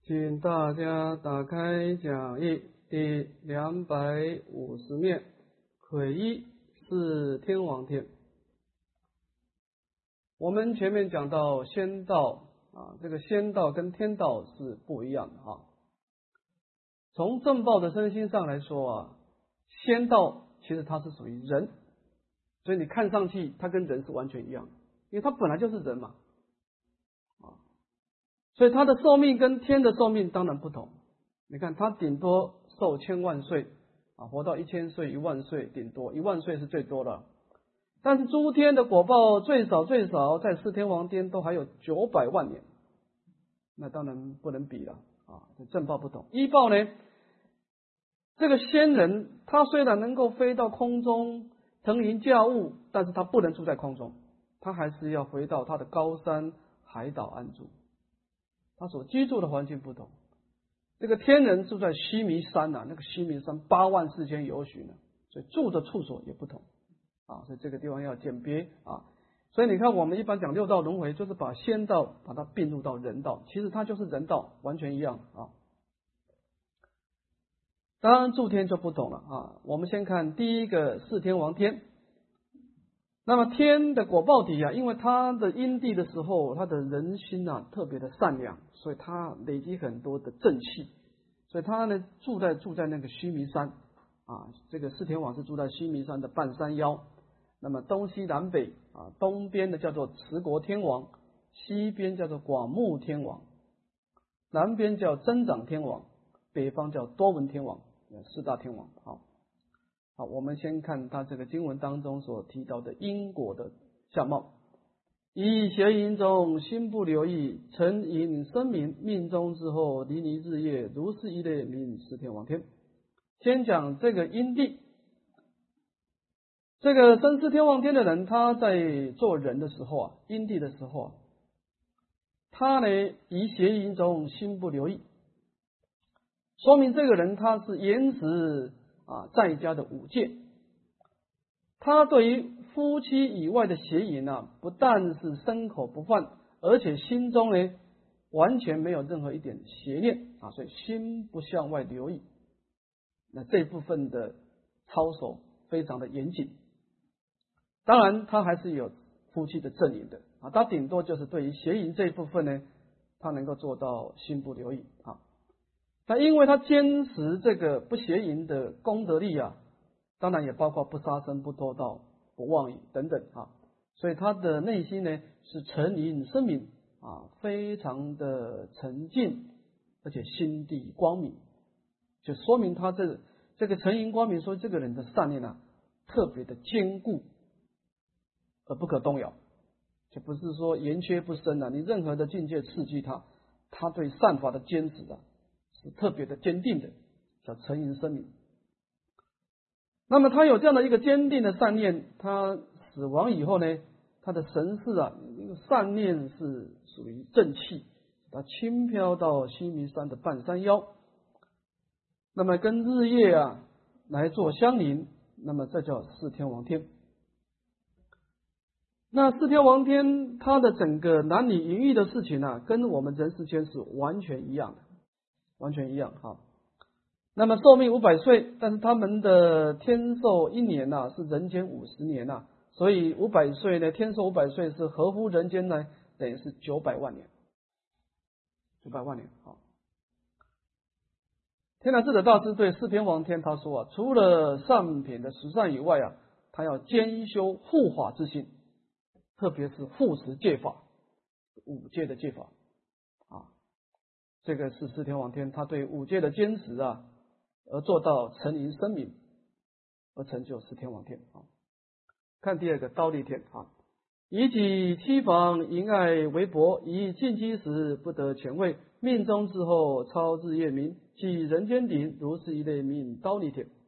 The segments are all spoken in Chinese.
请大家打开讲义第250面，癸一是天王天。我们前面讲到仙道这个仙道跟天道是不一样的从正报的身心上来说仙道其实它是属于人，所以你看上去它跟人是完全一样的，因为它本来就是人嘛所以它的寿命跟天的寿命当然不同。你看它顶多寿千万岁活到1000岁、10000岁，顶多10000岁是最多的。但是诸天的果报最少在四天王天都还有900万年，那当然不能比了正报不同。依报呢，这个仙人他虽然能够飞到空中腾云驾雾，但是他不能住在空中，他还是要回到他的高山海岛安住，他所居住的环境不同。这个天人住在须弥山那个须弥山84000由许呢，所以住的处所也不同所以这个地方要鉴别所以你看我们一般讲六道轮回，就是把仙道把它并入到人道，其实它就是人道，完全一样当然诸天就不同了我们先看第一个四天王天。那么天的果报体因为他的因地的时候，他的人心特别的善良，所以他累积很多的正气，所以他呢住在那个须弥山这个四天王是住在须弥山的半山腰。那么东西南北东边的叫做持国天王，西边叫做广目天王，南边叫增长天王，北方叫多闻天王，四大天王好，我们先看他这个经文当中所提到的因果的相貌。以邪淫中心不留意，成淫生民，命中之后离离日夜，如是一类名四天王天。先讲这个因地，这个生四天王天的人，他在做人的时候因地的时候他呢以邪淫中心不留意，说明这个人他是严持在家的五戒，他对于夫妻以外的邪淫不但是身口不犯，而且心中呢完全没有任何一点邪念所以心不向外留意。那这部分的操守非常的严谨。当然他还是有夫妻的正淫的他顶多就是对于邪淫这一部分呢，他能够做到心不留意但因为他坚持这个不邪淫的功德力当然也包括不杀生、不偷盗、不妄语等等所以他的内心呢是沉淫生明非常的沉静，而且心地光明，就说明他这个沉淫光明，说这个人的善念特别的坚固而不可动摇，就不是说圆缺不生你任何的境界刺激他对善法的坚持是特别的坚定的，叫沉淫生明。那么他有这样的一个坚定的善念，他死亡以后呢，他的神识善念是属于正气，他轻飘到须弥山的半山腰，那么跟日夜来做相邻，那么这叫四天王天。那四天王天他的整个男女淫欲的事情跟我们人世间是完全一样的，完全一样那么寿命500岁，但是他们的天寿1年是人间50年所以500岁呢，天寿500岁是合乎人间呢，等于是900万年，900万年天台智者大师对四天王天他说除了上品的十善以外他要兼修护法之心，特别是护持戒法，5戒的戒法这个是四天王天他对5戒的坚持而做到沉淫生明，而成就四天王天看第二个刀立天以己妻房淫爱为薄，以进击时不得前位，命中之后超日夜明，即人间顶，如是一类名刀立天。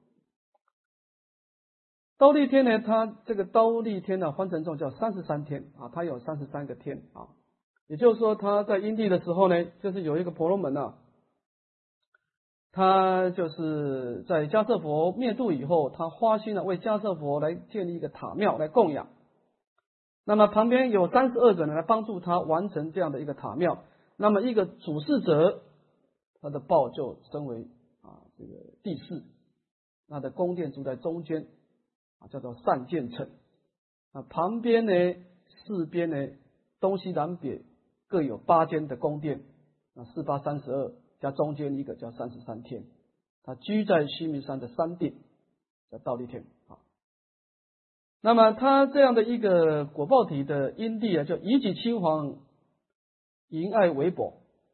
刀立天呢，它这个刀立天换成中叫33天它有33个天也就是说他在因地的时候呢，就是有一个婆罗门他就是在迦叶佛灭度以后，他花心为迦叶佛来建立一个塔庙来供养，那么旁边有32个人来帮助他完成这样的一个塔庙，那么一个主事者他的报就升为这个第四，他的宫殿住在中间叫做善见城。旁边呢，四边呢，东西南北各有8间的宫殿，4、8、32，加中间一个叫33天。他居在须弥山的山顶，叫忉利天。那么他这样的一个果报体的因地就以己亲王，淫爱为薄。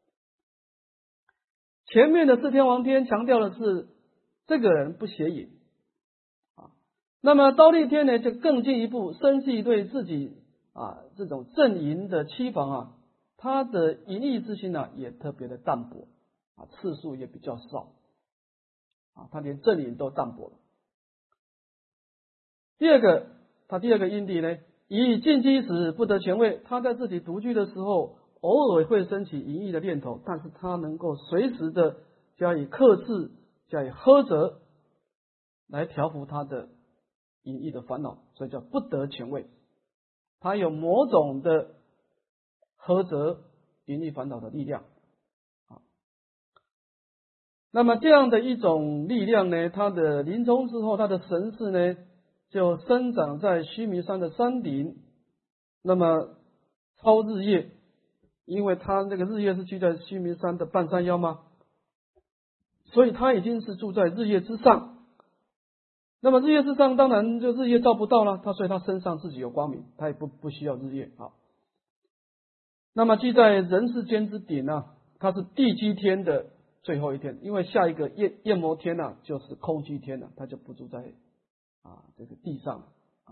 前面的4天王天强调的是这个人不邪淫那么忉利天呢，就更进一步，生气对自己这种正淫的妻房他的淫逸之心也特别的淡薄次数也比较少他连正淫都淡薄了。他第二个因地呢，以禁忌时不得前位，他在自己独居的时候，偶尔会升起淫逸的念头，但是他能够随时的加以克制，加以呵责，来调伏他的淫逸的烦恼，所以叫不得前位。他有某种的呵责淫逸烦恼的力量那么这样的一种力量呢，他的临终之后，他的神识呢就生长在须弥山的山顶，那么超日月，因为他那个日月是居在须弥山的半山腰嘛，所以他已经是住在日月之上。那么日月之上，当然就日月照不到了，所以他身上自己有光明，他也不需要日月那么居在人世间之顶他是地基天的最后一天，因为下一个焰摩天就是空居天他就不住在这个地上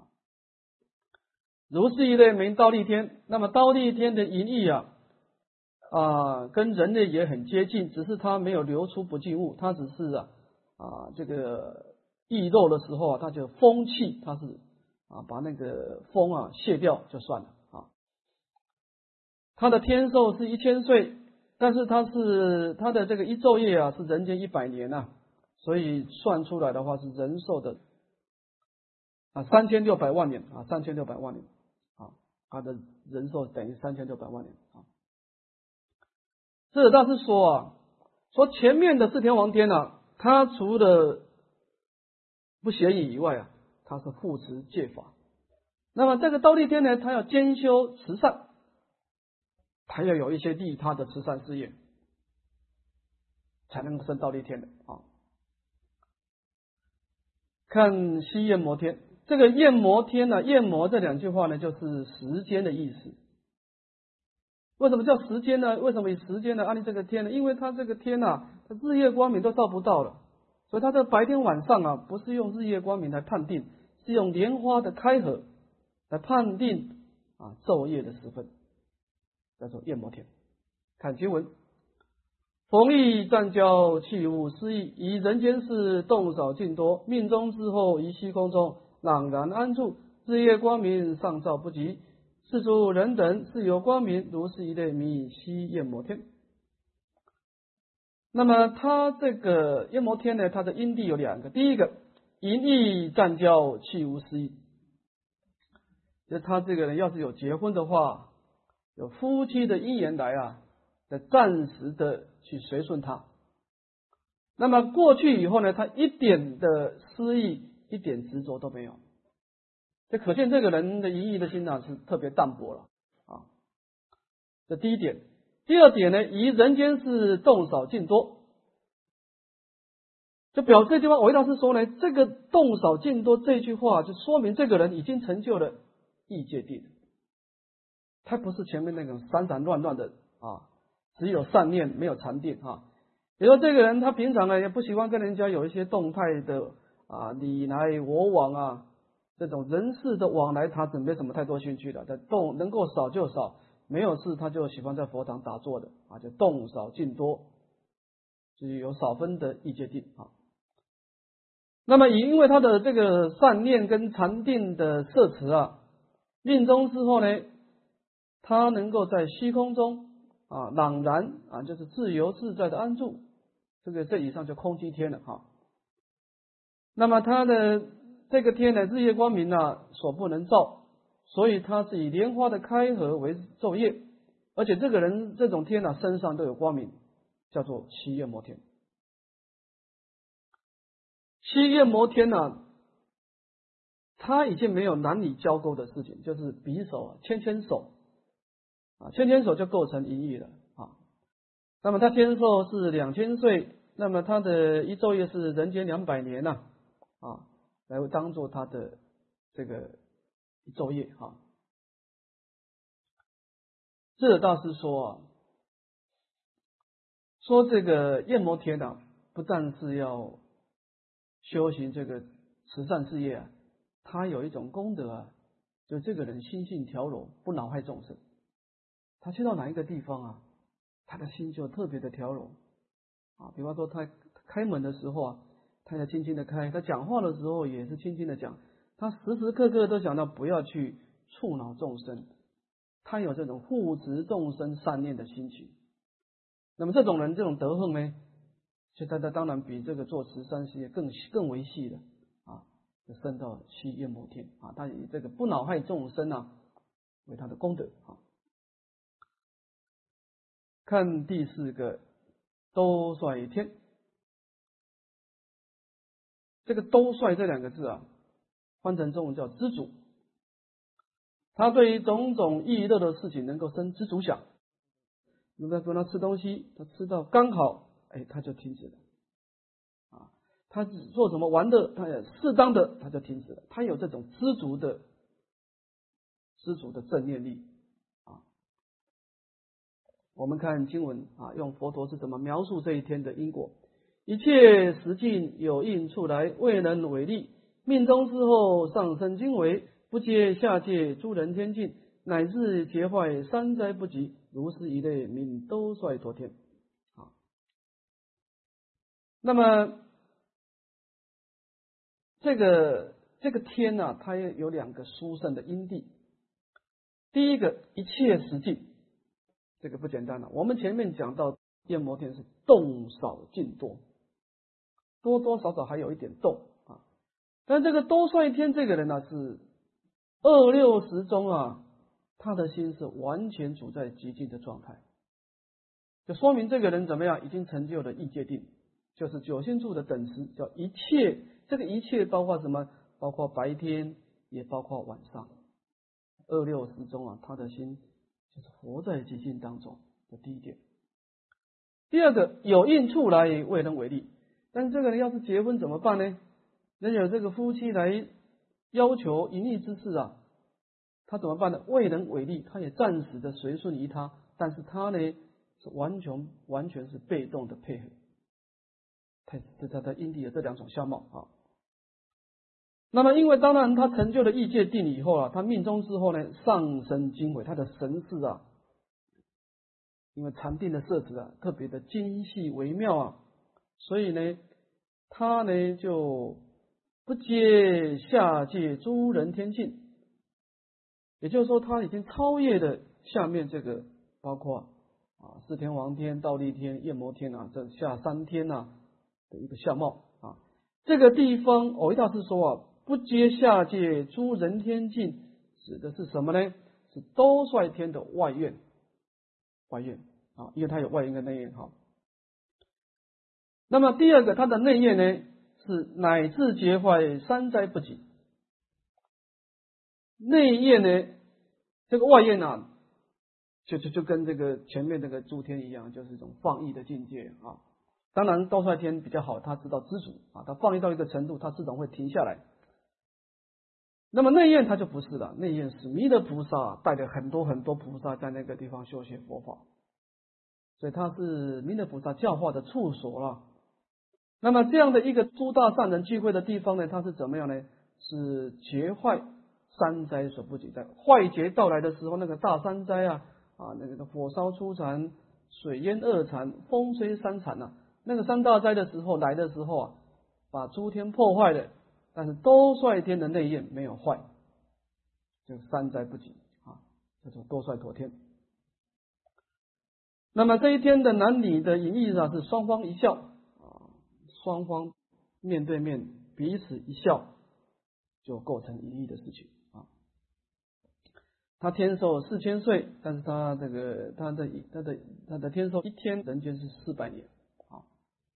如是一类名忉利天。那么忉利天的淫逸跟人类也很接近，只是它没有流出不净物，它只是这个易肉的时候它就风气，它是把那个风卸掉就算了它的天寿是1000岁，但是它的这个一昼夜是人间100年所以算出来的话是人寿的3600万年3600万年他的人寿等于3600万年智者大师说前面的4天王天他除了不邪淫以外他是护持戒法。那么这个忉利天呢，他要兼修慈善，他要有一些利他的慈善事业，才能升忉利天的看西焰摩天，这个焰摩天焰摩这2句话呢，就是时间的意思。为什么叫时间呢？为什么以时间呢安利这个天呢？因为它这个天它日夜光明都照不到了，所以它的白天晚上不是用日夜光明来判定，是用莲花的开合来判定昼夜的时分，叫做焰摩天。看经文，逢疫暂交弃物失意，以人间事动少尽多，命中之后于虚空中朗然安住，日夜光明上照不及，世诸人等是有光明，如是一类名西焰摩天。那么他这个焰摩天呢，它的因地有2个，第一个淫逸暂交弃无失意，就他这个人要是有结婚的话，有夫妻的姻缘来暂时的去随顺他，那么过去以后呢，他一点的失意，一点执着都没有，这可见这个人的淫逸的心是特别淡薄了这第一点。第二点呢，以人间事动少尽多，就表示这句话维大师说呢，这个动少尽多这句话就说明这个人已经成就了异界定，他不是前面那种散散乱乱的只有善念没有禅定比如说这个人他平常也不喜欢跟人家有一些动态的你来我往这种人事的往来，他是没什么太多兴趣的，能够少就少，没有事他就喜欢在佛堂打坐的就动少尽多，就是有少分的异界定那么因为他的这个善念跟禅定的摄持命中之后呢，他能够在虚空中朗然就是自由自在的安住，这以上就空寂天了那么他的这个天呢，日夜光明所不能照，所以他是以莲花的开合为昼夜，而且这个人这种天身上都有光明， 叫做七焰摩天。七焰摩天呢，他已经没有男女交媾的事情，就是比手牵手牵手就构成淫欲了啊。那么他天寿是2000岁，那么他的一昼夜是人间200年来当做他的这个一昼夜啊。智者大师说这个焰摩天不但是要修行这个慈善事业他有一种功德就这个人心性调柔，不恼害众生。他去到哪一个地方他的心就特别的调柔比方说他开门的时候他要轻轻的开，他讲话的时候也是轻轻的讲，他时时刻刻都想到不要去触恼众生，他有这种护持众生善念的心情。那么这种人这种德行呢，所以他当然比这个做慈善事业更为细的就升到七焰摩天他以这个不恼害众生为他的功德看第4个兜率天，这个兜率这2个字翻成中文叫知足。他对于种种易乐的事情能够生知足想。如果跟他吃东西，他吃到刚好他就停止了他做什么玩乐，他也适当的他就停止了。他有这种知足的正念力我们看经文用佛陀是怎么描述这一天的因果。一切时境有应处来，未能为力，命中之后上升经纬，不接下界诸人天境，乃至劫坏三灾不及，如是一类名兜率陀天那么这个天它有2个殊胜的因地。第一个一切时境，这个不简单我们前面讲到焰摩天是动少静多，多多少少还有一点动但这个兜率天这个人是26时中他的心是完全处在极静的状态，就说明这个人怎么样，已经成就了意界定，就是九心住的等时，叫一切。这个一切包括什么？包括白天，也包括晚上。26时中他的心就是活在极静当中，这第一点。第二个，有应处来，未能为力。但是这个人要是结婚怎么办呢？人有这个夫妻来要求淫欲之事他怎么办呢？未能为力，他也暂时的随顺于他，但是他呢是完全是被动的配合。他的因地有这2种相貌那么因为当然他成就了意界定以后他命中之后呢上升经纬，他的神识因为禅定的设置特别的精细微妙所以呢他呢就不接下界诸人天境，也就是说他已经超越了下面这个包括四天王天、忉利天、焰摩天这下3天的一个相貌这个地方蕅益大师说不接下界诸人天境指的是什么呢？是兜率天的外院因为它有外院跟内院那么第二个它的内院呢是乃至劫坏三灾不及。内院呢这个外院就跟这个前面那个诸天一样，就是一种放逸的境界当然兜率天比较好，他知道知足他放逸到一个程度，他自动会停下来。那么内院他就不是了，内院是弥勒菩萨带着很多菩萨在那个地方修学佛法，所以他是弥勒菩萨教化的处所了。那么这样的一个诸大善人聚会的地方呢，它是怎么样呢？是劫坏三灾所不及，在坏劫到来的时候，那个大三灾那个火烧初禅、水淹二禅、风吹三禅那个3大灾的时候来的时候把诸天破坏了，但是兜率天的内院没有坏，就三灾不及叫做兜率陀天。那么这一天的男女的淫欲是双方一笑双方面对面彼此一笑，就构成淫欲的事情他天寿4000岁，但是他这个他的天寿一天人间是400年啊。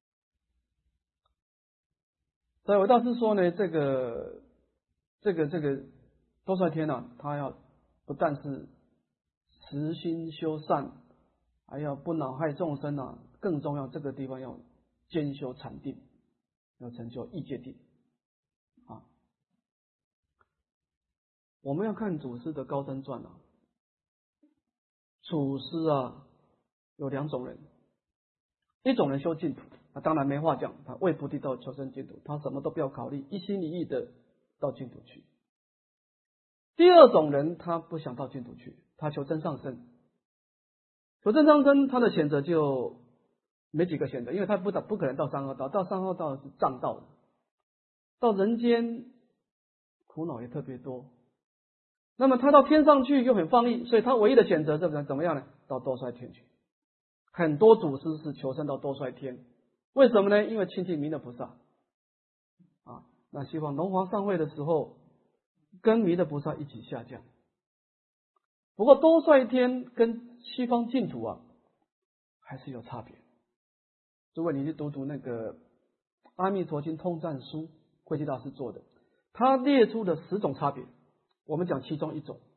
所以韦大师说呢，这个多帅天啊，他要不但是慈心修善，还要不恼害众生啊，更重要这个地方要兼修禅定，要成就异界定啊。我们要看祖师的高僧传啊，祖师啊有2种人，一种人修净土，当然没话讲，他为菩提道求生净土，他什么都不要考虑，一心一意的到净土去。第二种人他不想到净土去，他求真上生。求真上生他的选择就没几个选择，因为他不可能到三恶道，到三恶道是障道的，到人间苦恼也特别多。那么他到天上去又很放逸，所以他唯一的选择怎么样呢？到多帅天去。很多祖师是求生到多帅天，为什么呢？因为亲近弥勒菩萨啊。那希望龙华上会的时候跟弥勒菩萨一起下降。不过多帅天跟西方净土啊还是有差别。如果你去读那个《阿弥陀经通赞书》，慧寂大师做的，他列出了10种差别，我们讲其中一种。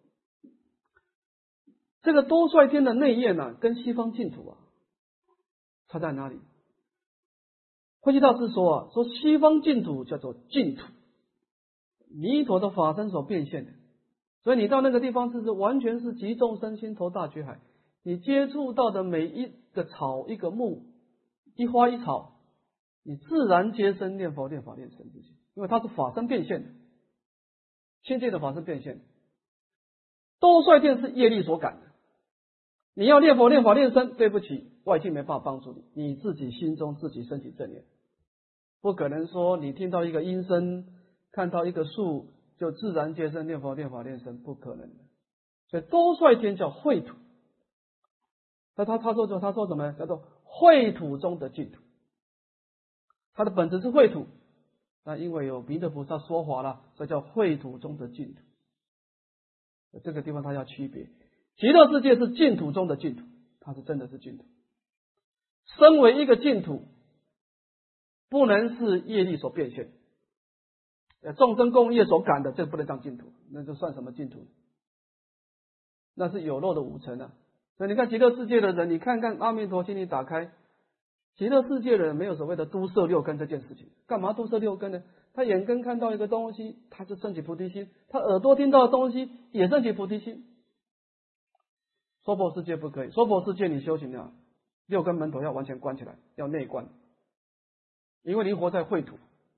这个多帅天的内焰呢，跟西方净土啊差在哪里？慧寂大师说啊，说西方净土叫做净土，弥陀的法身所变现的，所以你到那个地方是完全是集众生心头大觉海，你接触到的每一个草一个木一花一草，你自然皆生念佛念法念僧之心，因为它是法身变现的，清净的法身变现的。多帅天是业力所感的，你要念佛念法念僧，对不起，外境没办法帮助你，你自己心中自己升起正念，不可能说你听到一个音声，看到一个树就自然皆生念佛念法念僧，不可能的。所以多帅天叫秽土，他说什么呢？叫做秽土中的净土，它的本质是秽土，那因为有弥勒菩萨说法了，所以叫秽土中的净土。这个地方它要区别，极乐世界是净土中的净土，它是真的是净土。身为一个净土，不能是业力所变现，众生共业所感的，这不能当净土，那就算什么净土？那是有漏的五尘啊。所以你看极乐世界的人，你看看阿弥陀经你打开，极乐世界的人没有所谓的都摄六根这件事情。干嘛都摄六根呢？他眼根看到一个东西，他就升起菩提心；他耳朵听到的东西也升起菩提心。娑婆世界不可以，娑婆世界你修行啊，六根门头要完全关起来，要内观，因为你活在秽土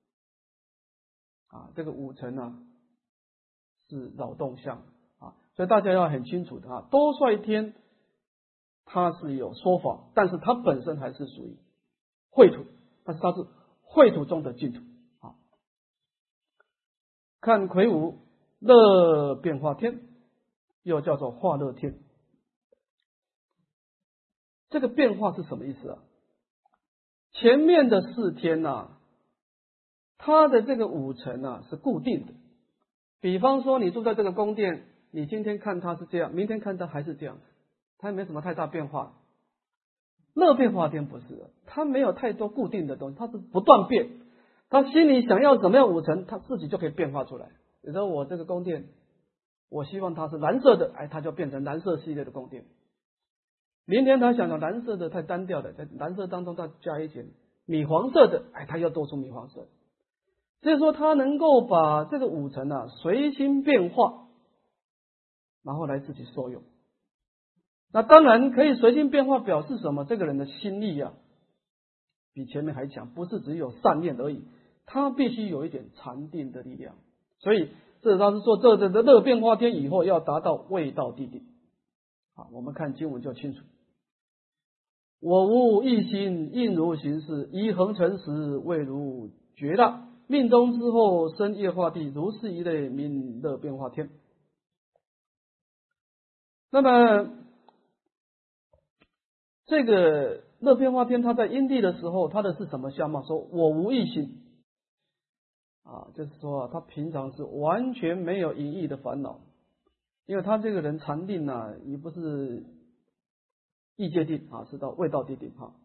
啊，这个五尘啊是扰动相啊，所以大家要很清楚的啊，多帅天它是有说法，但是它本身还是属于秽土，但是它是秽土中的净土啊。看魁梧乐变化天，又叫做化乐天。这个变化是什么意思啊？前面的4天啊，它的这个五尘啊是固定的。比方说你住在这个宫殿，你今天看它是这样，明天看它还是这样子，它没什么太大变化。乐变化天不是的，它没有太多固定的东西，它是不断变。他心里想要怎么样五尘，他自己就可以变化出来。比如说我这个宫殿，我希望它是蓝色的，它就变成蓝色系列的宫殿。明天他想要蓝色的太单调的，在蓝色当中再加一点米黄色的，他要多出米黄色。所以说他能够把这个五尘啊随心变化，然后来自己受用。那当然可以随心变化，表示什么？这个人的心力啊比前面还强，不是只有善念而已，他必须有一点禅定的力量。所以这他是说这乐变化天以后要达到未到地定。好，我们看经文就清楚。我无一心，应如行事，一恒诚实，未如觉大。命中之后生业化地，如是一类名乐变化天。那么这个乐变化天，他在因地的时候，他的是什么相貌？说我无一心啊，就是说他平常是完全没有淫逸的烦恼， 因为他这个人禅定啊，也不是意界定啊，是到未到地定哈。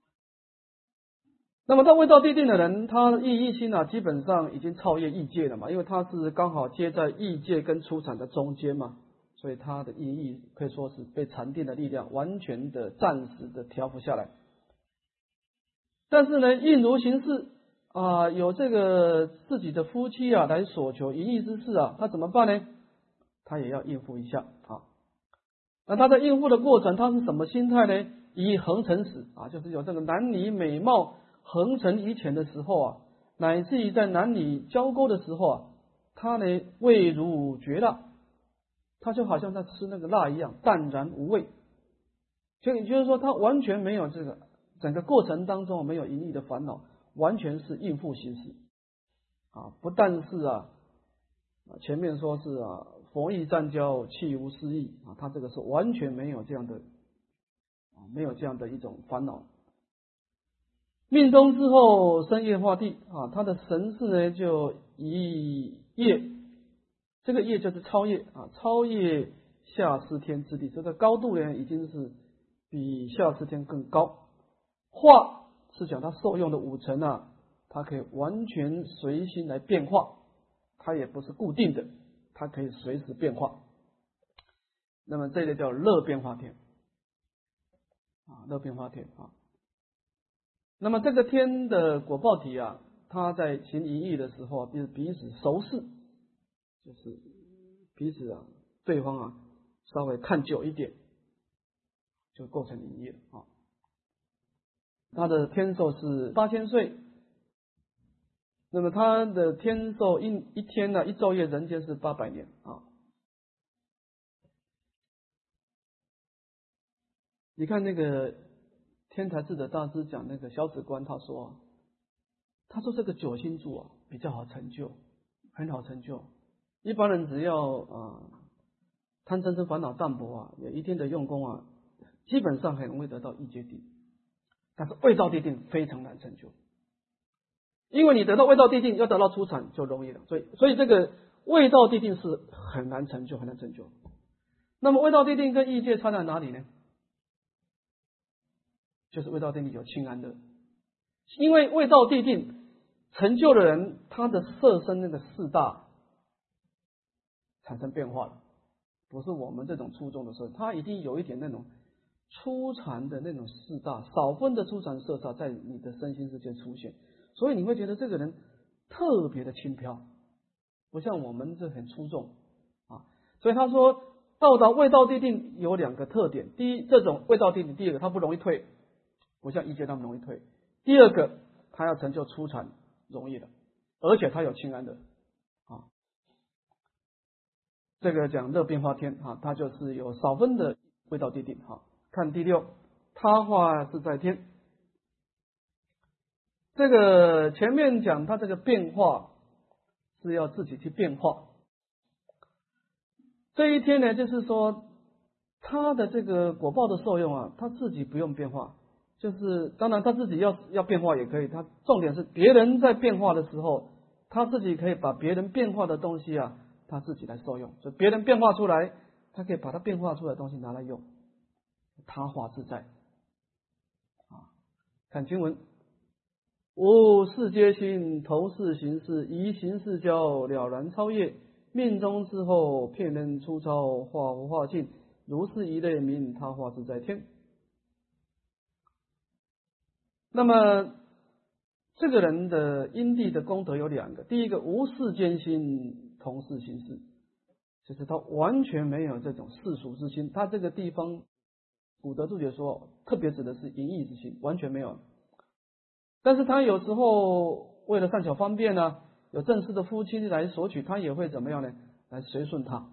那么到未到地定的人，他的意心啊，基本上已经超越意界了嘛，因为他是刚好接在意界跟出禅的中间嘛，所以他的意义可以说是被禅定的力量完全的暂时的调伏下来。但是呢，应如行事啊，有这个自己的夫妻啊来所求淫逸之事啊，他怎么办呢？他也要应付一下啊。那他在应付的过程，他是什么心态呢？以横成时啊，就是有这个男女美貌横陈于前的时候啊，乃至于在男女交媾的时候啊，他呢味如绝辣，他就好像在吃那个辣一样，淡然无味。就也就是说，他完全没有这个整个过程当中没有淫逸的烦恼，完全是应付行事啊。不但是前面说是佛意湛交，弃无私意啊，他这个是完全没有这样的没有这样的一种烦恼。命中之后生业化地啊，他的神识呢就以业，这个业就是超越啊，超越下司天之地，这个高度呢已经是比下司天更高。化是讲他受用的五尘啊，它可以完全随心来变化，它也不是固定的，它可以随时变化。那么这个叫乐变化天啊，乐变化天啊。那么这个天的果报体啊，它在行淫逸的时候啊，就是彼此熟视，就是彼此对方稍微看久一点，就构成淫逸了啊。他的天寿是8000岁，那么他的天寿一天呢，一昼夜人间是800年啊。你看那个天台智者大师讲那个小止观，他说这个九星柱比较好成就，很好成就。一般人只要贪嗔痴烦恼淡薄有一天的用功基本上很容易得到意界定，但是未到地定非常难成就。因为你得到未到地定，要得到出禅就容易了，所以这个未到地定是很难成就，很难成就。那么未到地定跟意界差在哪里呢？就是未到地定有清安乐，因为未到地定成就的人，他的色身那个四大产生变化了，不是我们这种初中的时候，他已经有一点那种初禅的那种四大少分的初禅色煞在你的身心世界出现，所以你会觉得这个人特别的轻飘，不像我们这很出众所以他说到达未到地定有2个特点，第一，这种未到地定，第二个他不容易退，不像意界那么容易退，第二个他要成就初禅容易的，而且他有清安的这个讲乐变化天它就是有少分的未到地定看第6，他化自在天。这个前面讲他这个变化是要自己去变化，这一天呢，就是说他的这个果报的受用他自己不用变化，就是当然他自己要变化也可以，他重点是别人在变化的时候，他自己可以把别人变化的东西他自己来受用，所以别人变化出来，他可以把他变化出来的东西拿来用，他化自在看经文，无世皆心，投世行事，以行事交，了然超越，命中之后，骗人出超，化无化尽，如是一类名他化自在天。那么这个人的因地的功德有2个，第一个无世间心，同世行事，就是他完全没有这种世俗之心，他这个地方古德注解说特别指的是淫逸之心，完全没有。但是他有时候为了善巧方便有正式的夫妻来索取，他也会怎么样呢？来随顺他。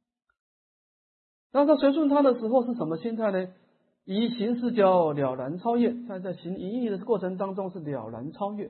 当他随顺他的时候是什么心态呢？以行事交，了然超越，在行淫逸的过程当中是了然超越。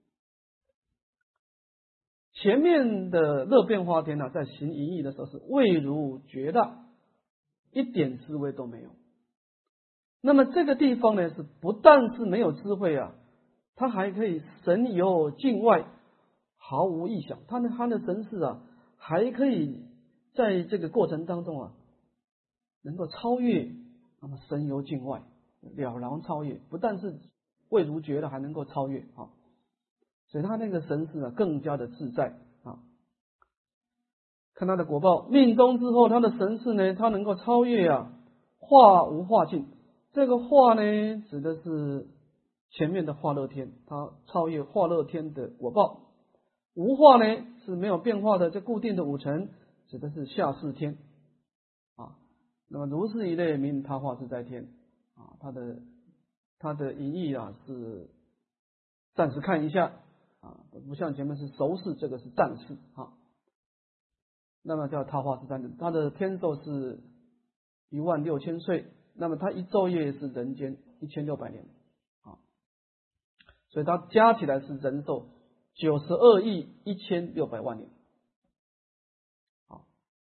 前面的乐变化天在行淫逸的时候是味如绝辣，一点滋味都没有。那么这个地方呢，是不但是没有智慧他还可以神游境外，毫无异想，他的神识还可以在这个过程当中啊，能够超越，那么神游境外，了然超越，不但是未如觉了，还能够超越啊。所以他那个神识啊，更加的自在啊。看他的果报，命中之后，他的神识呢，他能够超越啊，化无化境。这个化呢，指的是前面的化乐天，他超越化乐天的果报。无化呢，是没有变化的，这固定的五尘，指的是下士天啊。那么如是一类名他化自在天啊，它的隐义啊是暂时看一下啊，不像前面是熟视，这个是暂视啊。那么叫他化自在天，它的天寿是16000岁，那么它一昼夜是人间1600年啊，所以它加起来是人寿92亿1600万年。好，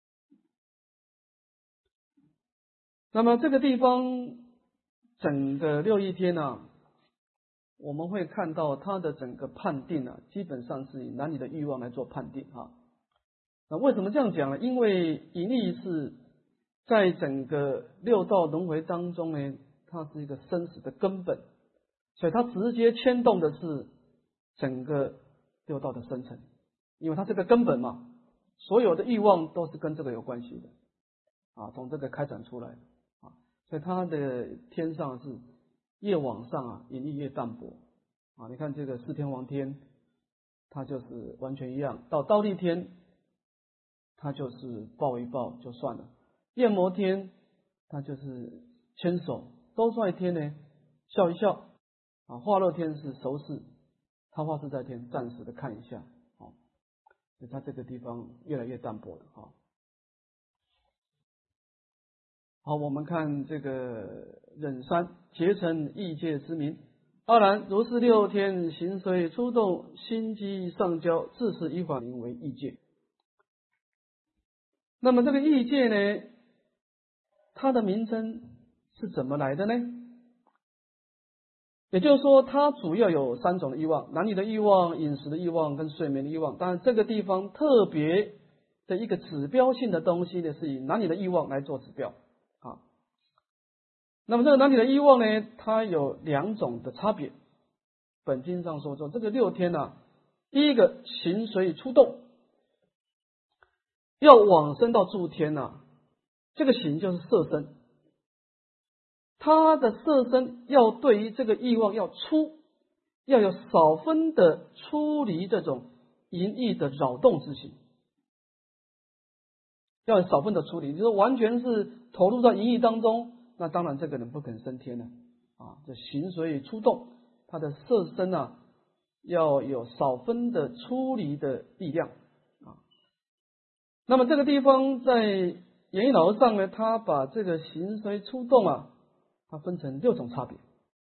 那么这个地方整个六义天啊，我们会看到它的整个判定啊，基本上是以男女的欲望来做判定啊。那为什么这样讲呢？因为淫欲是在整个六道轮回当中呢，它是一个生死的根本，所以它直接牵动的是整个六道的生成，因为它是个根本嘛，所有的欲望都是跟这个有关系的啊，从这个开展出来啊，所以它的天上是越往上啊，淫欲越淡薄啊。你看这个四天王天，它就是完全一样，到忉利天，它就是抱一抱就算了；焰摩天，它就是牵手；兜率天呢，笑一笑啊；化乐天是熟视，他化自在天暂时的看一下啊。所以它这个地方越来越淡薄了啊。好，我们看这个忍三结成异界之名。二然，如是六天行随出动，心机上交，自是依法名为异界。那么这个异界呢，它的名称是怎么来的呢？也就是说，它主要有3种的欲望：男女的欲望、饮食的欲望跟睡眠的欲望。当然，这个地方特别的一个指标性的东西呢，是以男女的欲望来做指标啊。那么这个男女的欲望呢，它有2种的差别。本经上说这个6天啊，第一个行随出动，要往生到诸天啊，这个行就是色身，他的色身要对于这个欲望要要有少分的出离这种淫欲的扰动之行，要有少分的出离，就是完全是投入到淫欲当中，那当然这个人不肯升天了啊。这行随出动，他的色身啊要有少分的出离的力量啊。那么这个地方在演义老和尚呢，他把这个行随出动啊，它分成6种差别。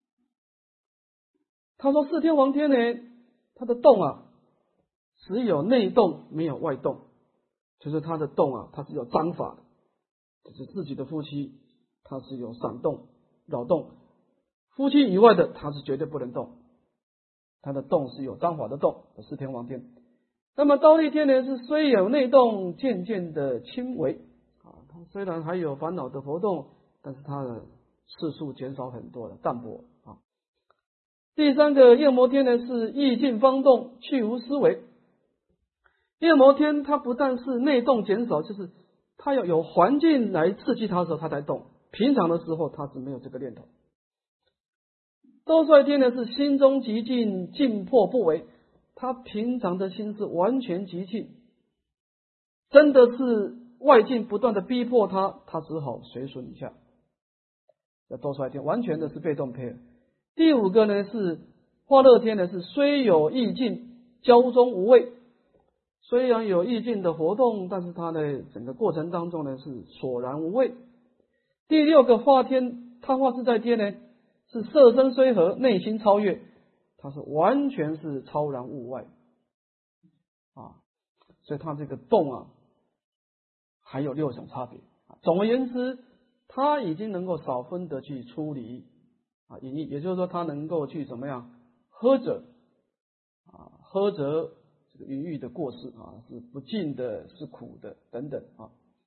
他说四天王天呢，它的动啊，只有内动没有外动，就是它的动啊，它是有章法的，就是自己的夫妻，它是有闪动、扰动；夫妻以外的，它是绝对不能动。它的动是有章法的动，四天王天。那么忉利天呢，是虽有内动，渐渐的轻微啊，它虽然还有烦恼的活动，但是它的次数减少很多的，淡薄啊。第3个焰摩天呢，是意境方动，去无思维。焰摩天它不但是内动减少，就是它要有环境来刺激它的时候，它才动。平常的时候，它是没有这个念头。兜率天呢，是心中极静，静迫不为。他平常的心是完全极静，真的是外境不断的逼迫他，他只好随顺一下。这兜率天完全的是被动配合。第5个呢是化乐天呢，是虽有意境，交中无畏。虽然有意境的活动，但是它的整个过程当中呢是索然无畏。第6个化天，他化自在天呢，是色身虽合，内心超越，它是完全是超然物外啊，所以它这个动啊，还有6种差别。总而言之，它已经能够少分的去出离啊淫欲，也就是说，它能够去怎么样呵责这个淫欲的过失啊，是不净的，是苦的等等啊。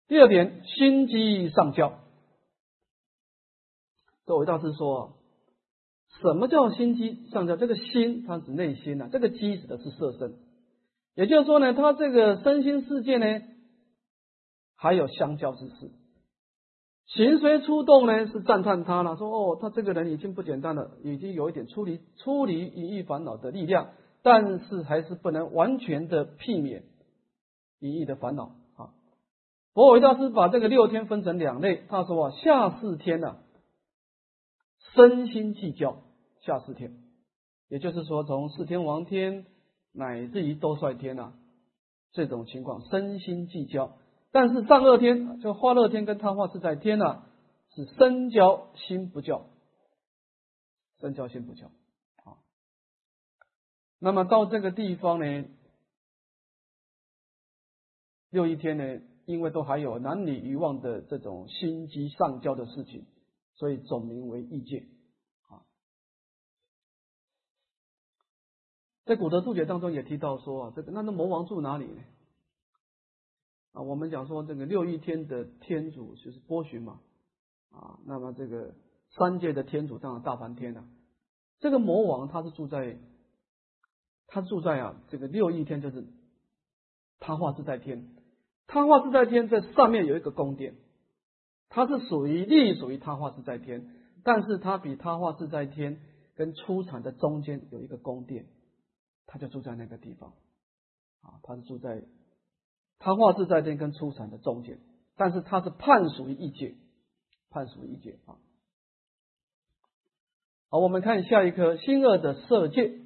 第二点，心机上交。这韦大师说，什么叫心机上交？这个心它指内心啊，这个机指的是色身。也就是说呢，他这个身心世界呢，还有相交之事。形随出动呢，是赞叹他了，说哦，他这个人已经不简单了，已经有一点出离淫欲烦恼的力量，但是还是不能完全的避免淫欲的烦恼啊。佛韦大师把这个6天分成2类，他说啊，下4天呢，身心计较，下4天，也就是说从4天王天乃至于兜率天啊，这种情况身心计较。但是上2天，就化乐天跟他化自在天呢，是身交心不交，身交心不交啊。那么到这个地方呢，6一天呢，因为都还有男女欲望的这种心机上交的事情，所以总名为异界啊。在古德注解当中也提到说，这个那魔王住哪里呢？啊，我们讲说这个6一天的天主就是波旬嘛，啊，那么这个3界的天主当然大梵天了。这个魔王他住在这个6一天，就是他化自在天。他化自在天在上面有一个宫殿，它是隶属于他化自在天，但是它比他化自在天跟出产的中间有一个宫殿，他就住在那个地方啊，他是住在他化自在天跟出产的中间，但是它是判属于异界，判属于异界啊。好，我们看下一颗心恶的色界，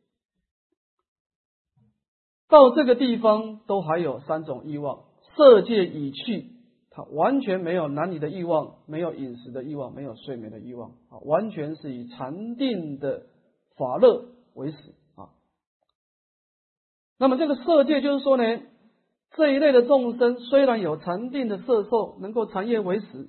到这个地方都还有3种欲望，色界已去，它完全没有男女的欲望，没有饮食的欲望，没有睡眠的欲望啊，完全是以禅定的法乐为始啊。那么这个色界就是说呢，这一类的众生虽然有禅定的色受，能够禅业为食，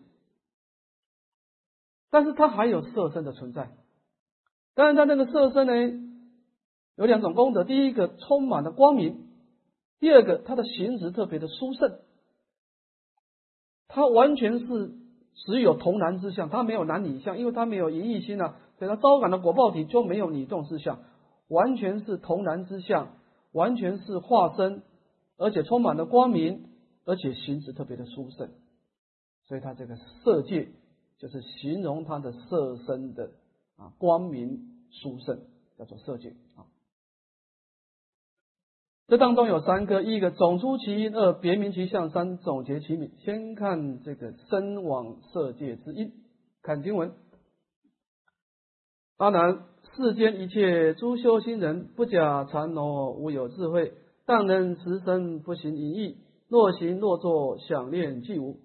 但是它还有色身的存在。当然，它这个色身呢，有2种功德：第一个充满了光明，第二个它的形质特别的殊胜，它完全是只有童男之相，它没有男女相，因为它没有淫欲心啊，所以它招感的果报体就没有女众之相，完全是童男之相，完全是化身，而且充满了光明，而且形质特别的殊胜，所以它这个色界就是形容它的色身的光明殊胜，叫做色界啊。这当中有3个，一个总出其因，2别名其相，3总结其名。先看这个身往色界之因，看经文。阿难，世间一切诸修心人，不假禅挪，无有智慧，但能持身不行淫逸，若行若坐，想念即无。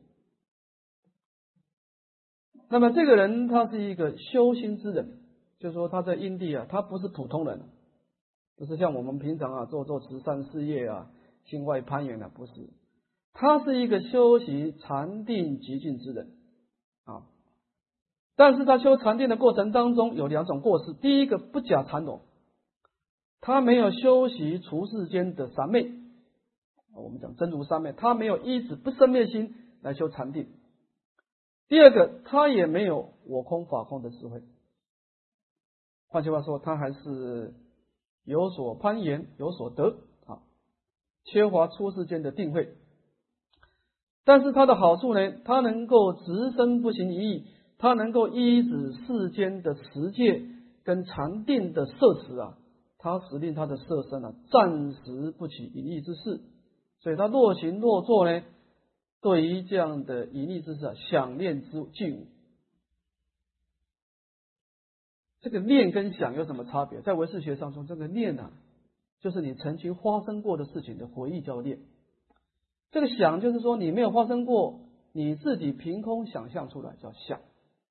那么这个人他是一个修心之人，就是说他在因地啊，他不是普通人，不是像我们平常做慈善事业心外攀缘不是，他是一个修习禅定极静之人啊。但是他修禅定的过程当中有2种过失，第一个不假禅挪，他没有修习除世间的三昧，我们讲真如三昧，他没有依止不生灭心来修禅定。第二个，他也没有我空法空的智慧，换句话说，他还是有所攀岩，有所得缺乏出世间的定慧。但是他的好处呢，他能够直身不行淫逸，他能够依止世间的持戒跟禅定的摄持他使令他的色身暂时不起淫逸之事，所以他若行若坐呢，对于这样的淫逸之事想念之即无。这个念跟想有什么差别？在唯识学上说，这个念就是你曾经发生过的事情的回忆叫念，这个想就是说你没有发生过，你自己凭空想象出来叫想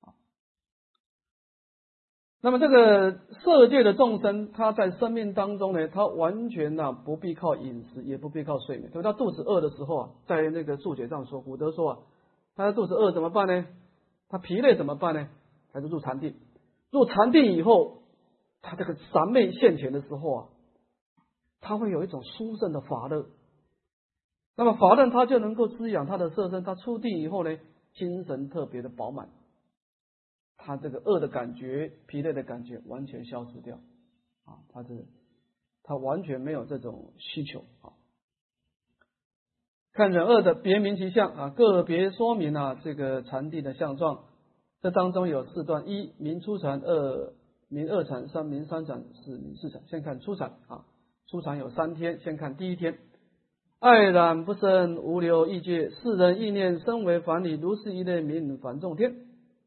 那么这个色界的众生，他在生命当中呢，他完全不必靠饮食，也不必靠睡眠。所以他肚子饿的时候在那个注解上说，古德说他的肚子饿怎么办呢？他疲累怎么办呢？还是入禅定。入禅定以后，他这个三昧现前的时候他会有一种殊胜的法乐， 那么法论它就能够滋养他的色身，他出定以后呢，精神特别的饱满，他这个饿的感觉、疲累的感觉完全消失掉啊，他完全没有这种需求啊。看忍恶的别名其相啊，个别说明这个禅定的相状。这当中有4段：一名初禅，2名二禅，3名三禅，4名四禅。先看初禅啊，初禅有3天，先看第一天。爱染不生，无留意界，世人意念生为凡理，如是一类名凡众天。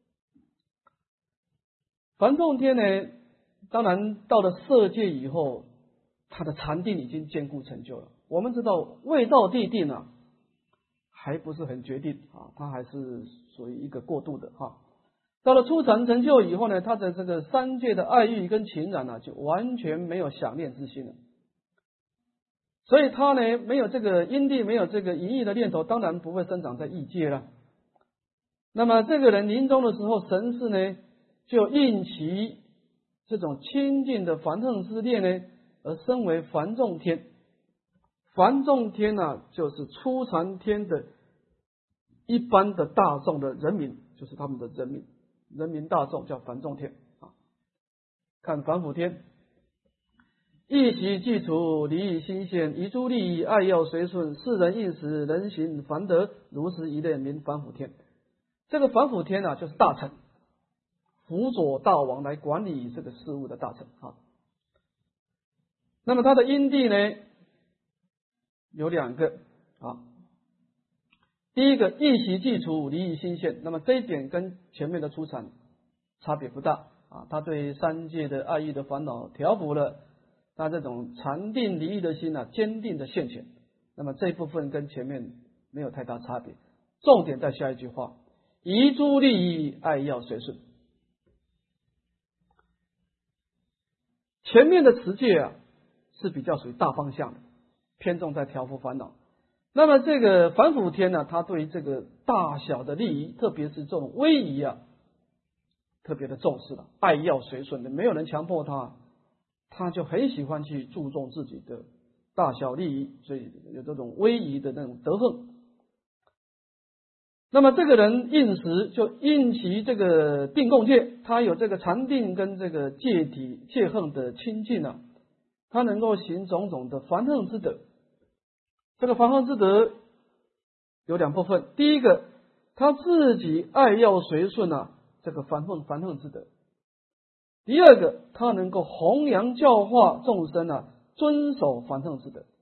凡众天呢，当然到了色界以后，他的禅定已经坚固成就了。我们知道未到地定还不是很决定啊，它还是属于一个过渡的哈。到了初禅成就以后呢，他的这个3界的爱欲跟情染就完全没有想念之心了。所以他呢，没有这个因地，没有这个淫欲的念头，当然不会生长在异界了。那么这个人临终的时候，神识呢，就应其这种清净的凡恨之念呢，而升为凡众天。凡众天就是初禅天的一般的大众的人民，就是他们的人民大众叫凡众天啊。看凡夫天。一习既除，离异心现，遗诸利益，爱要随顺，世人应时，人行凡德，如是一类名凡夫天。这个凡夫天就是大臣，辅佐大王来管理这个事务的大臣啊。那么他的因地呢有2个啊。第一个一习既除，离异心现，那么这一点跟前面的初禅差别不大啊。他对3界的爱欲的烦恼调伏了。那这种禅定离异的心坚定的现前，那么这一部分跟前面没有太大差别。重点在下一句话：遗诸利益，爱要随顺。前面的持戒是比较属于大方向的，偏重在调伏烦恼。那么这个凡夫天他对于这个大小的利益，特别是这种威仪特别的重视了，爱要随顺的，没有人强迫他就很喜欢去注重自己的大小利益，所以有这种威仪的那种德行。那么这个人应时就应其这个定共戒，他有这个禅定跟这个戒体戒恨的亲近他能够行种种的凡恨之德。这个凡恨之德有2部分，第一个他自己爱要随顺这个凡恨之德。第二个，他能够弘扬教化众生遵守凡恨之德。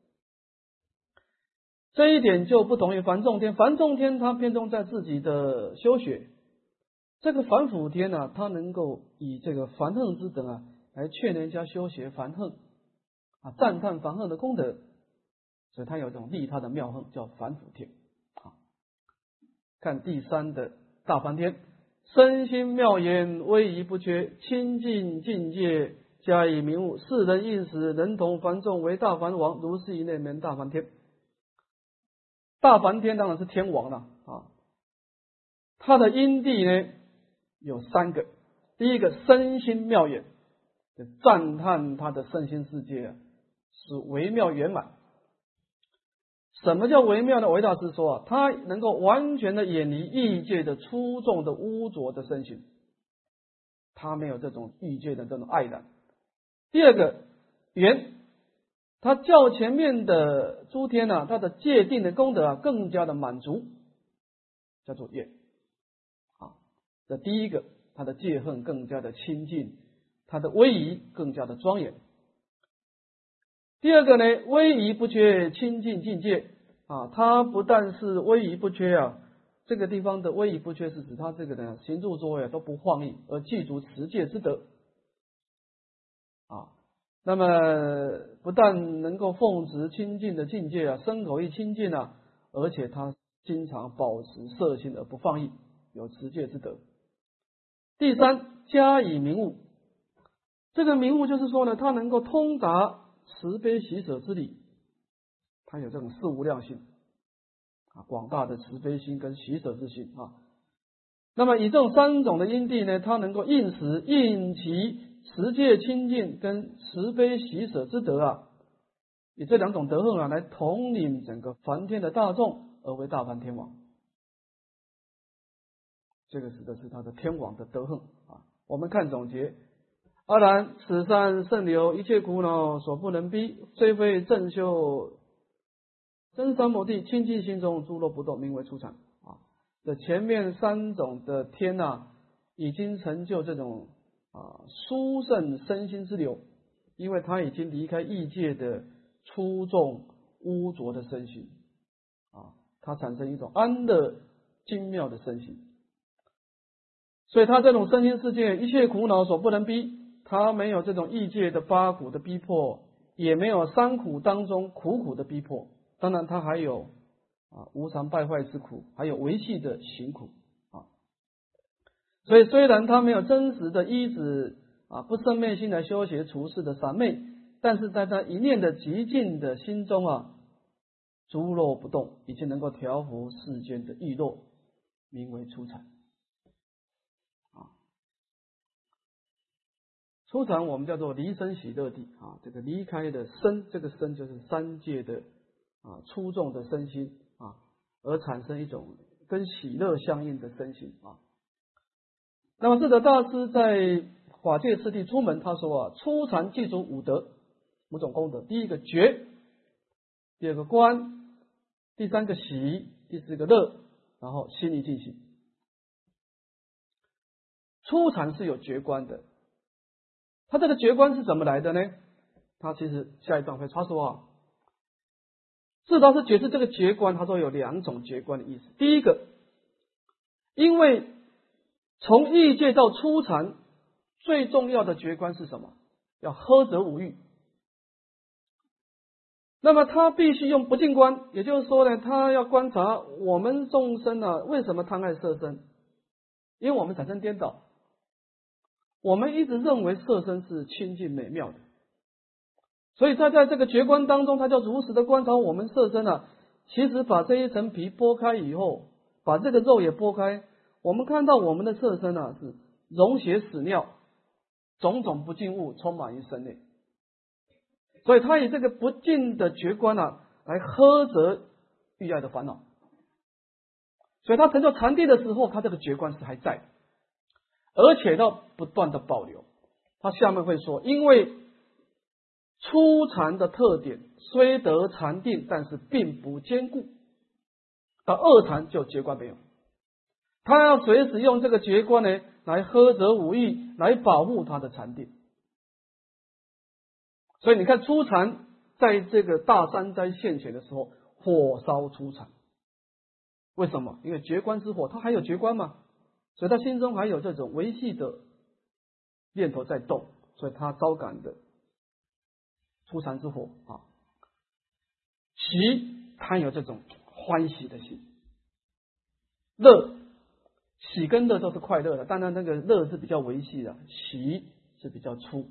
这一点就不同于凡众天，凡众天他偏重在自己的修学，这个凡夫天他能够以这个凡恨之德来劝人家修学凡恨赞叹凡恨的功德，所以他有这种利他的妙恨，叫凡夫天。看第3的大梵天。身心妙言，威仪不缺，清净境界，加以明悟，世人应时，人同凡众，为大梵王，如是一类名大梵天。大梵天当然是天王了他的因地呢有3个。第一个，身心妙言，赞叹他的身心世界是微妙圆满。什么叫微妙呢？维大师说他能够完全的远离异界的粗重的污浊的身心，他没有这种异界的这种爱染。第二个，圆，他较前面的诸天他的戒定的功德更加的满足，叫做圆这第一个，他的戒恨更加的清净，他的威仪更加的庄严。第二个呢，威仪不缺，清净境界他不但是威仪不缺这个地方的威仪不缺是指他这个呢行住坐卧都不放逸，而具足持戒之德那么不但能够奉持清净的境界身口意清净而且他经常保持摄心而不放逸，有持戒之德。第3，加以明悟。这个明悟就是说呢，他能够通达慈悲喜舍之理，他有这种四无量心广大的慈悲心跟喜舍之心那么以这种3种的因地呢，他能够应时应其持戒清净跟慈悲喜舍之德以这两种德行来统领整个梵天的大众，而为大梵天王。这个指的是他的天王的德行啊。我们看总结：阿难，此三圣流，一切苦恼所不能逼，虽非正修真三摩地，清净心中诸若不动，名为初禅啊。这前面三种的天已经成就这种殊胜身心之流，因为他已经离开异界的粗重污浊的身心它产生一种安乐精妙的身心，所以他这种身心世界一切苦恼所不能逼，他没有这种异界的八苦的逼迫，也没有三苦当中苦的逼迫，当然他还有无常败坏之苦，还有维系的行苦所以虽然他没有真实的依止不生灭心来修学除世的三昧，但是在他一念的极静的心中诸若不动，已经能够调伏世间的欲落，名为初禅初禅我们叫做离生喜乐地这个离开的身，这个身就是三界的粗重的身心而产生一种跟喜乐相应的身心那么智者大师在法界次第出门，他说初禅具足五德，五种功德。第一个觉，第二个观，第三个喜，第四个乐，然后心一净心。初禅是有觉观的，他这个觉观是怎么来的呢？他其实下一段会他说智者大师解释这个觉观，他说有两种觉观的意思。第一个，因为从异界到初禅最重要的觉观是什么？要呵责五欲。那么他必须用不净观，也就是说呢，他要观察我们众生为什么贪爱色身？因为我们产生颠倒，我们一直认为色身是清净美妙的，所以他在这个觉观当中，他就如实的观察我们色身其实把这一层皮剥开以后，把这个肉也剥开，我们看到我们的色身是溶血屎尿，种种不净物充满于身内，所以他以这个不净的觉观来呵责欲爱的烦恼，所以他成就禅定的时候，他这个觉观是还在的，而且要不断的保留。他下面会说，因为初禅的特点虽得禅定，但是并不坚固，到二禅就觉观没有，他要随时用这个觉观呢来呵责五欲，来保护他的禅定。所以你看初禅在这个大三灾现前的时候，火烧初禅，为什么？因为觉观之火，他还有觉观嘛，所以他心中还有这种维系的念头在动，所以他招感的初禅之火喜，他有这种欢喜的心，乐，喜跟乐都是快乐的，当然那个乐是比较维系的，喜是比较粗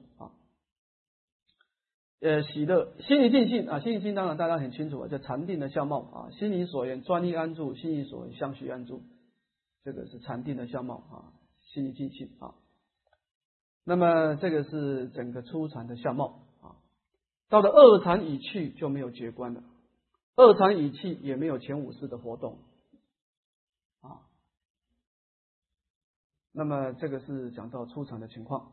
喜乐，心一净性心一净当然大家很清楚就禅定的相貌心以所缘专一安住，心以所缘相续安住，这个是禅定的相貌心一净性那么这个是整个初禅的相貌到了二禅已去就没有觉观了，二禅已去也没有前五识的活动那么这个是讲到初禅的情况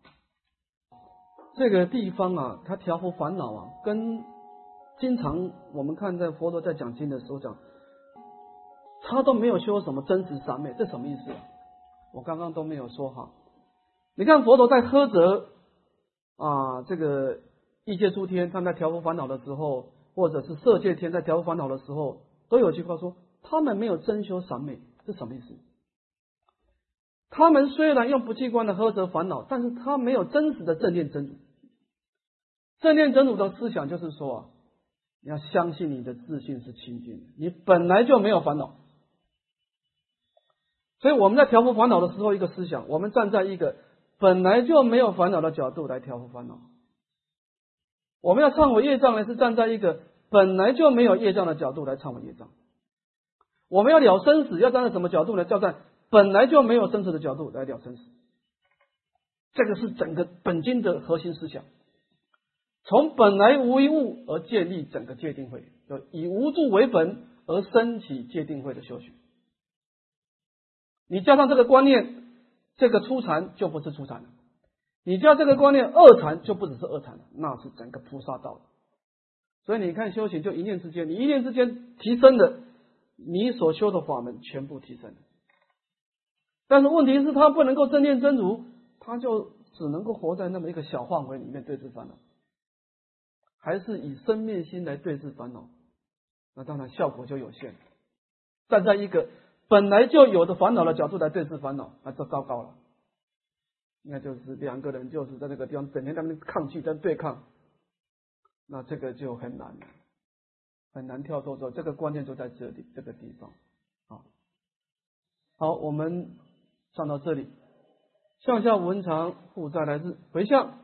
这个地方他调伏烦恼跟经常我们看在佛陀在讲经的时候讲，他都没有修什么真实三昧，这什么意思我刚刚都没有说你看佛陀在呵责这个异界诸天他们在调伏烦恼的时候，或者是色界天在调伏烦恼的时候，都有句话说他们没有真修三昧，这什么意思？他们虽然用不净观的呵责烦恼，但是他没有真实的正念真如。正念真如的思想就是说你要相信你的自信是清净的，你本来就没有烦恼。所以我们在调伏烦恼的时候，一个思想，我们站在一个本来就没有烦恼的角度来调伏烦恼。我们要忏悔业障呢，是站在一个本来就没有业障的角度来忏悔业障。我们要了生死，要站在什么角度呢？叫在本来就没有生死的角度来了生死。这个是整个本经的核心思想。 从本来无一物而建立整个界定会，就以无住为本而升起界定会的修学。你加上这个观念，这个初禅就不是初禅了；你加这个观念，二禅就不只是二禅了，那是整个菩萨道了。所以你看修行就一念之间，你一念之间提升了，你所修的法门全部提升了。但是问题是他不能够真念真如，他就只能够活在那么一个小范围里面对治烦恼，还是以生灭心来对治烦恼，那当然效果就有限。站在一个本来就有的烦恼的角度来对治烦恼，那这糟糕了。那就是两个人就是在那个地方整天在那边抗拒，在对抗，那这个就很难了，很难跳脱。这个关键就在这里这个地方。好，我们上到这里，向下无恒常，复再来日，回向。